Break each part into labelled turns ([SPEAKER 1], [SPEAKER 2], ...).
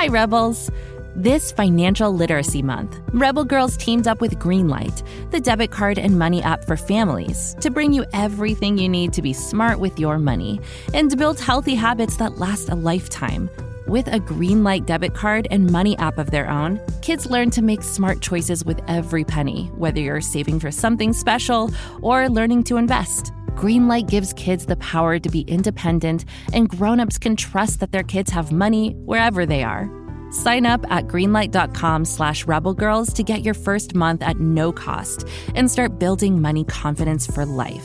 [SPEAKER 1] Hi, Rebels. This Financial Literacy Month, Rebel Girls teamed up with Greenlight, the debit card and money app for families, to bring you everything you need to be smart with your money and to build healthy habits that last a lifetime. With a Greenlight debit card and money app of their own, kids learn to make smart choices with every penny, whether you're saving for something special or learning to invest. Greenlight gives kids the power to be independent, and grown-ups can trust that their kids have money wherever they are. Sign up at greenlight.com/rebelgirls to get your first month at no cost and start building money confidence for life.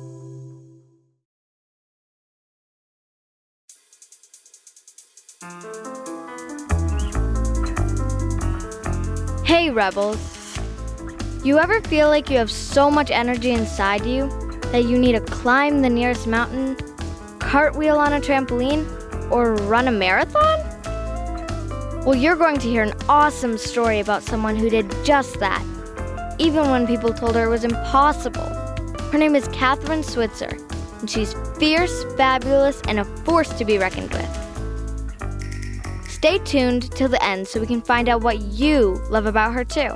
[SPEAKER 2] Hey, Rebels. You ever feel like you have so much energy inside you that you need to climb the nearest mountain, cartwheel on a trampoline, or run a marathon? Well, you're going to hear an awesome story about someone who did just that, even when people told her it was impossible. Her name is Kathrine Switzer, and she's fierce, fabulous, and a force to be reckoned with. Stay tuned till the end so we can find out what you love about her too.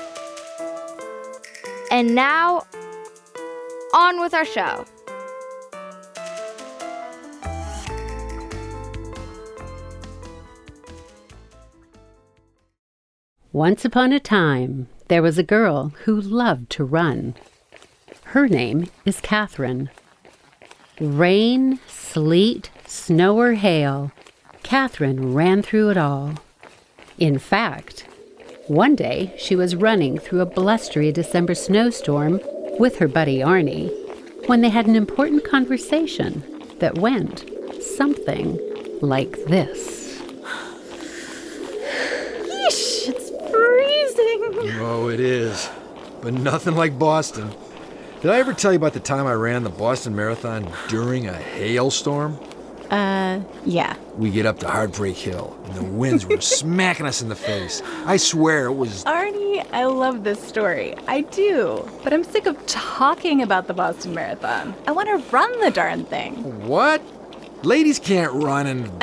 [SPEAKER 2] And now, on with our show.
[SPEAKER 3] Once upon a time, there was a girl who loved to run. Her name is Kathrine. Rain, sleet, snow, or hail, Kathrine ran through it all. In fact, one day she was running through a blustery December snowstorm with her buddy Arnie when they had an important conversation that went something like this.
[SPEAKER 4] Yeesh, it's freezing.
[SPEAKER 5] Oh, it is. But nothing like Boston. Did I ever tell you about the time I ran the Boston Marathon during a hailstorm?
[SPEAKER 4] Yeah.
[SPEAKER 5] We get up to Heartbreak Hill, and the winds were smacking us in the face. I swear it was...
[SPEAKER 4] Arnie, I love this story. I do. But I'm sick of talking about the Boston Marathon. I want to run the darn thing.
[SPEAKER 5] What? Ladies can't run and...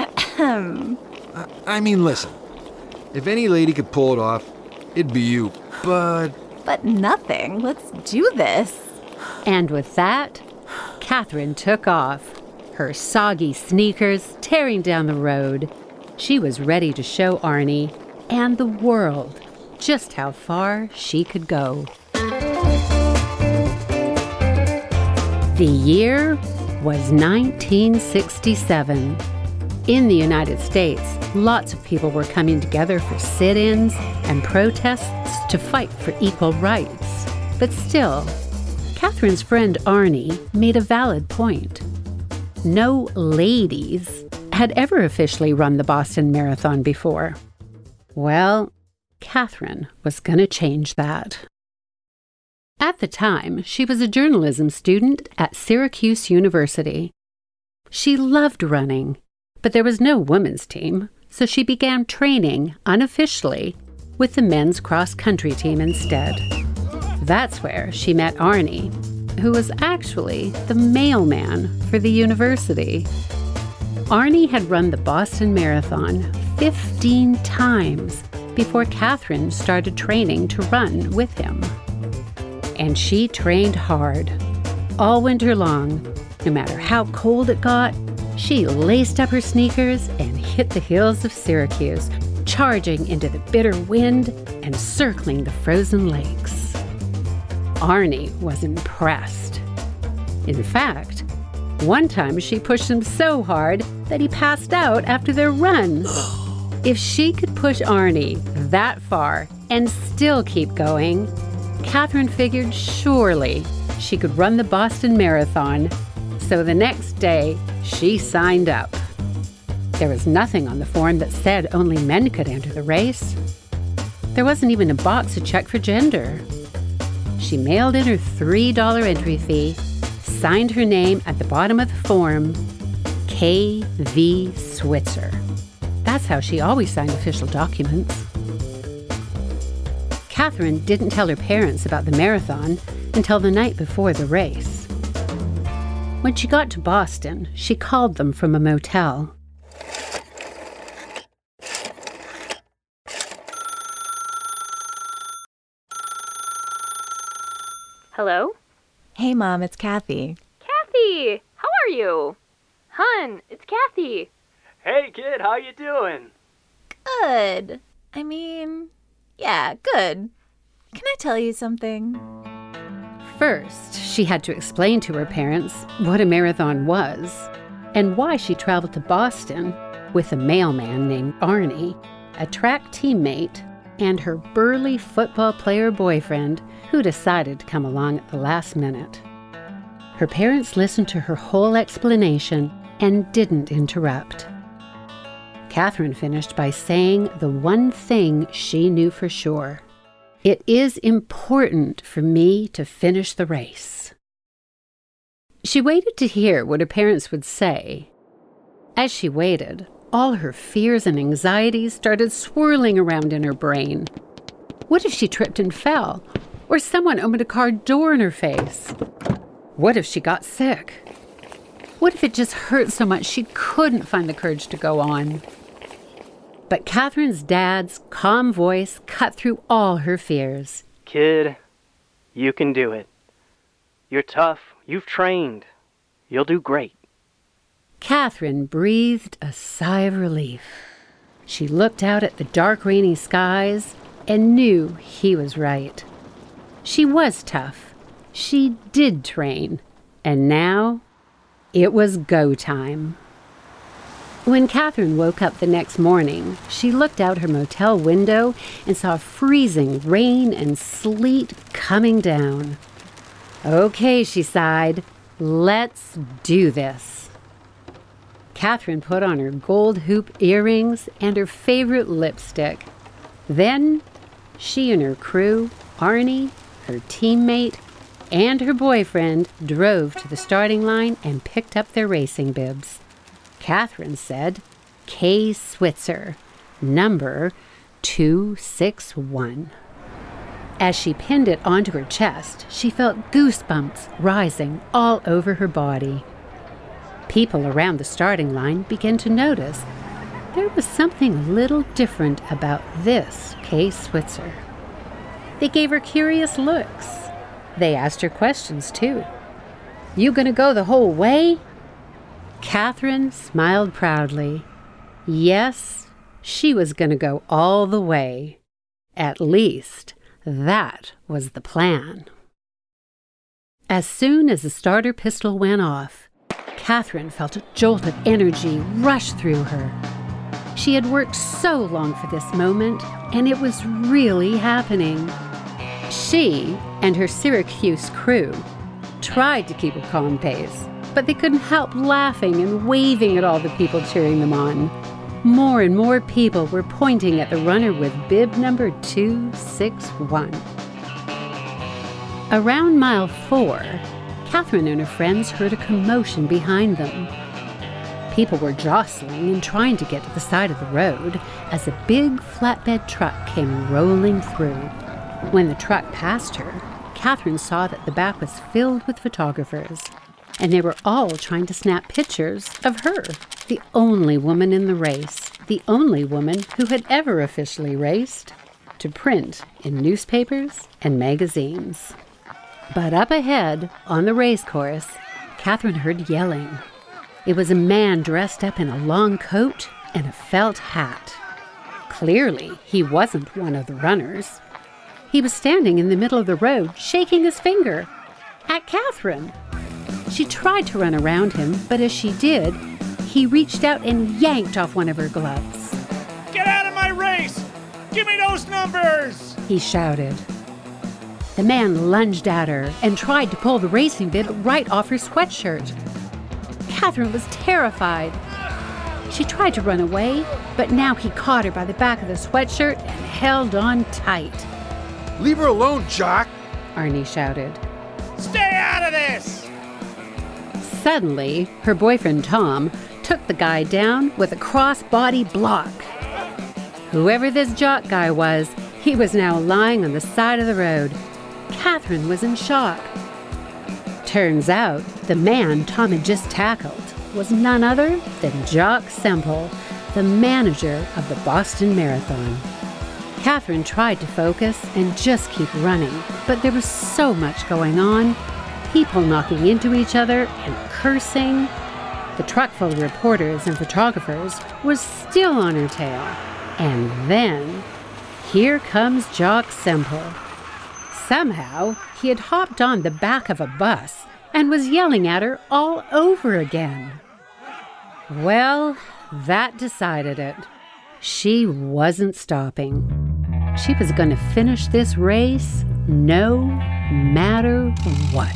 [SPEAKER 5] I mean, listen. If any lady could pull it off, it'd be you. But
[SPEAKER 4] nothing. Let's do this.
[SPEAKER 3] And with that, Kathrine took off, her soggy sneakers tearing down the road. She was ready to show Arnie and the world just how far she could go. The year was 1967. In the United States, lots of people were coming together for sit-ins and protests to fight for equal rights. But still, Kathrine's friend Arnie made a valid point. No ladies had ever officially run the Boston Marathon before. Well, Kathrine was going to change that. At the time, she was a journalism student at Syracuse University. She loved running, but there was no women's team, so she began training unofficially with the men's cross-country team instead. That's where she met Arnie, who was actually the mailman for the university. Arnie had run the Boston Marathon 15 times before Kathrine started training to run with him. And she trained hard. All winter long, no matter how cold it got, she laced up her sneakers and hit the hills of Syracuse, charging into the bitter wind and circling the frozen lakes. Arnie was impressed. In fact, one time she pushed him so hard that he passed out after their run. If she could push Arnie that far and still keep going, Kathrine figured surely she could run the Boston Marathon. So the next day, she signed up. There was nothing on the form that said only men could enter the race. There wasn't even a box to check for gender. She mailed in her $3 entry fee, signed her name at the bottom of the form, K.V. Switzer. That's how she always signed official documents. Kathrine didn't tell her parents about the marathon until the night before the race. When she got to Boston, she called them from a motel.
[SPEAKER 6] Hello?
[SPEAKER 4] Hey, Mom, it's Kathy.
[SPEAKER 6] Kathy! How are you? Hun, it's Kathy.
[SPEAKER 7] Hey, kid, how you doing?
[SPEAKER 4] Good. Yeah, good. Can I tell you something?
[SPEAKER 3] First, she had to explain to her parents what a marathon was and why she traveled to Boston with a mailman named Arnie, a track teammate, and her burly football player boyfriend who decided to come along at the last minute. Her parents listened to her whole explanation and didn't interrupt. Catherine finished by saying the one thing she knew for sure. It is important for me to finish the race. She waited to hear what her parents would say. As she waited, all her fears and anxieties started swirling around in her brain. What if she tripped and fell? Or someone opened a car door in her face? What if she got sick? What if it just hurt so much she couldn't find the courage to go on? But Catherine's dad's calm voice cut through all her fears.
[SPEAKER 7] Kid, you can do it. You're tough. You've trained. You'll do great.
[SPEAKER 3] Catherine breathed a sigh of relief. She looked out at the dark, rainy skies and knew he was right. She was tough. She did train. And now, it was go time. When Catherine woke up the next morning, she looked out her motel window and saw freezing rain and sleet coming down. Okay, she sighed, let's do this. Catherine put on her gold hoop earrings and her favorite lipstick. Then, she and her crew, Arnie, her teammate, and her boyfriend drove to the starting line and picked up their racing bibs. Catherine said, K. Switzer, number 261. As she pinned it onto her chest, she felt goosebumps rising all over her body. People around the starting line began to notice there was something a little different about this K. Switzer. They gave her curious looks. They asked her questions, too. You gonna go the whole way? Catherine smiled proudly. Yes, she was going to go all the way. At least, that was the plan. As soon as the starter pistol went off, Catherine felt a jolt of energy rush through her. She had worked so long for this moment, and it was really happening. She and her Syracuse crew tried to keep a calm pace, but they couldn't help laughing and waving at all the people cheering them on. More and more people were pointing at the runner with bib number 261. Around mile 4, Catherine and her friends heard a commotion behind them. People were jostling and trying to get to the side of the road as a big flatbed truck came rolling through. When the truck passed her, Catherine saw that the back was filled with photographers, and they were all trying to snap pictures of her, the only woman in the race, the only woman who had ever officially raced, to print in newspapers and magazines. But up ahead, on the race course, Catherine heard yelling. It was a man dressed up in a long coat and a felt hat. Clearly, he wasn't one of the runners. He was standing in the middle of the road, shaking his finger at Catherine. She tried to run around him, but as she did, he reached out and yanked off one of her gloves.
[SPEAKER 8] Get out of my race! Give me those numbers!
[SPEAKER 3] He shouted. The man lunged at her and tried to pull the racing bib right off her sweatshirt. Catherine was terrified. She tried to run away, but now he caught her by the back of the sweatshirt and held on tight.
[SPEAKER 5] Leave her alone, Jock!
[SPEAKER 3] Arnie shouted.
[SPEAKER 8] Stay out of this!
[SPEAKER 3] Suddenly, her boyfriend Tom took the guy down with a cross-body block. Whoever this jock guy was, he was now lying on the side of the road. Catherine was in shock. Turns out, the man Tom had just tackled was none other than Jock Semple, the manager of the Boston Marathon. Catherine tried to focus and just keep running, but there was so much going on. People knocking into each other and cursing. The truck full of reporters and photographers was still on her tail. And then, here comes Jock Semple. Somehow, he had hopped on the back of a bus and was yelling at her all over again. Well, that decided it. She wasn't stopping. She was going to finish this race no matter what.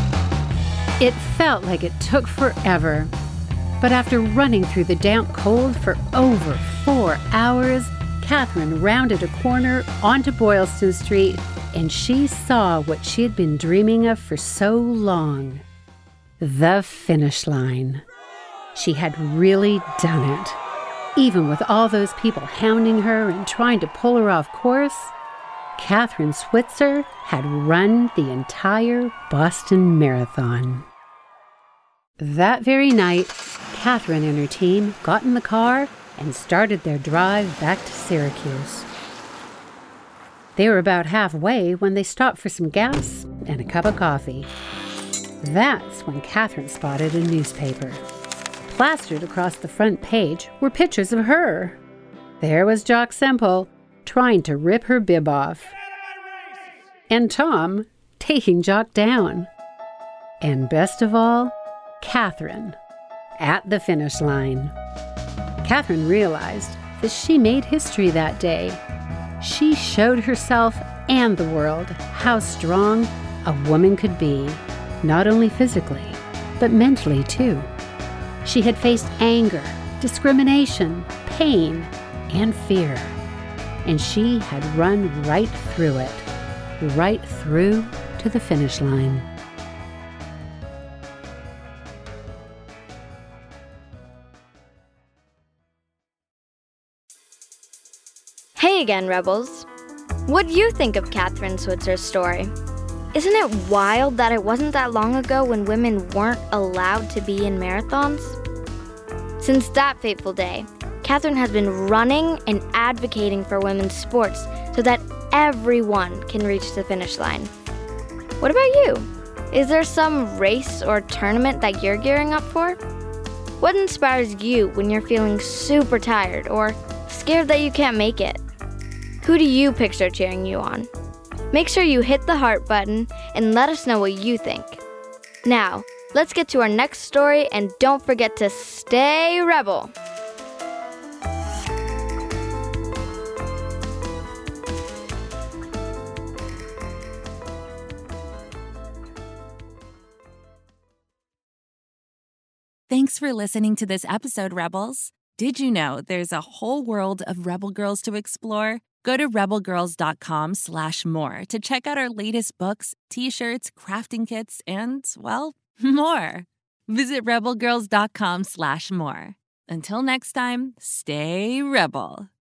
[SPEAKER 3] It felt like it took forever. But after running through the damp cold for over 4 hours, Catherine rounded a corner onto Boylston Street, and she saw what she had been dreaming of for so long. The finish line. She had really done it. Even with all those people hounding her and trying to pull her off course, Catherine Switzer had run the entire Boston Marathon. That very night, Catherine and her team got in the car and started their drive back to Syracuse. They were about halfway when they stopped for some gas and a cup of coffee. That's when Catherine spotted a newspaper. Plastered across the front page were pictures of her. There was Jock Semple trying to rip her bib off. And Tom taking Jock down. And best of all, Catherine at the finish line. Catherine realized that she made history that day. She showed herself and the world how strong a woman could be, not only physically, but mentally too. She had faced anger, discrimination, pain, and fear. And she had run right through it, right through to the finish line.
[SPEAKER 2] Hey again, Rebels. What do you think of Catherine Switzer's story? Isn't it wild that it wasn't that long ago when women weren't allowed to be in marathons? Since that fateful day, Catherine has been running and advocating for women's sports so that everyone can reach the finish line. What about you? Is there some race or tournament that you're gearing up for? What inspires you when you're feeling super tired or scared that you can't make it? Who do you picture cheering you on? Make sure you hit the heart button and let us know what you think. Now, let's get to our next story, and don't forget to stay rebel.
[SPEAKER 1] Thanks for listening to this episode, Rebels. Did you know there's a whole world of Rebel Girls to explore? Go to rebelgirls.com/more to check out our latest books, t-shirts, crafting kits, and, well, more. Visit rebelgirls.com/more. Until next time, stay rebel.